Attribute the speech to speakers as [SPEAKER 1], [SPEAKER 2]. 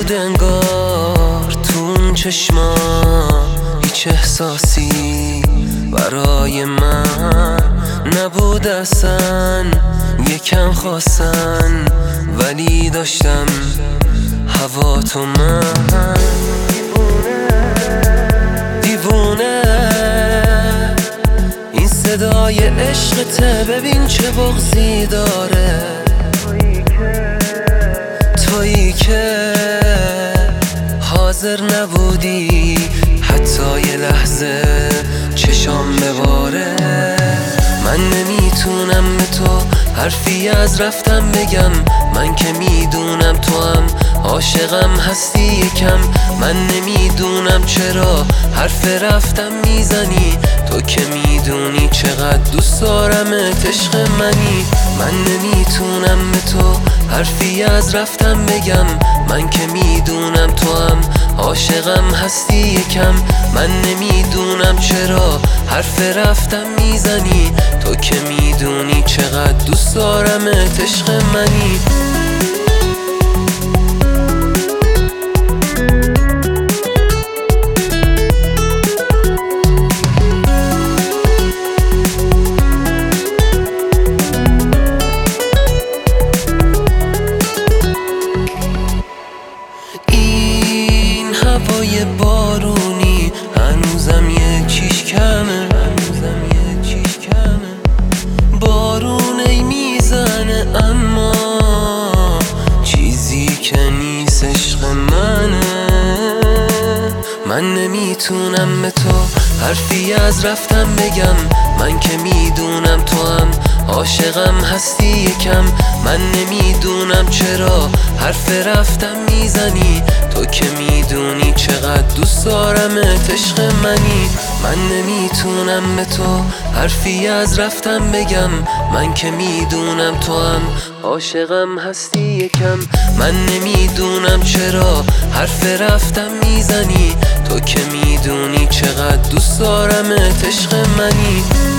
[SPEAKER 1] نبود انگار تو اون چشما هیچ احساسی برای من نبود اصلا، یکم خواستن ولی داشتم هوا تو من. دیوونه این صدای عشقته، ببین چه بغضی داره. تویی که حاضر نبودی حتی یه لحظه چشام بباره. من نمیتونم به تو حرفی از رفتم بگم، من که میدونم تو هم عاشقم هستی یکم. من نمیدونم چرا حرف رفتم میزنی، تو که میدونی چقدر دوست دارمت عشق منی. من نمیتونم به تو حرفی از رفتم بگم، من که میدونم تو هم عاشقم هستی یکم. من نمیدونم چرا حرف رفتم میزنی، تو که میدونی چقدر دوست دارمت عشق منی. هوای بارونی هنوزم یکیش کمه، بارون ای میزنه اما چیزی که نیست عشق منه. من نمیتونم به تو حرفی از رفتم بگم، من که میدونم تو هم عاشقم هستی یکم. من نمیدونم چرا حرف رفتم میزنی، تو که میدونی چقدر دوست دارمت عشق منی. من نمیتونم به تو حرفی از رفتم بگم، من که میدونم تو هم عاشقم هستی یکم. من نمیدونم چرا حرف رفتم میزنی، تو که میدونی چقدر دوست دارمت عشق منی.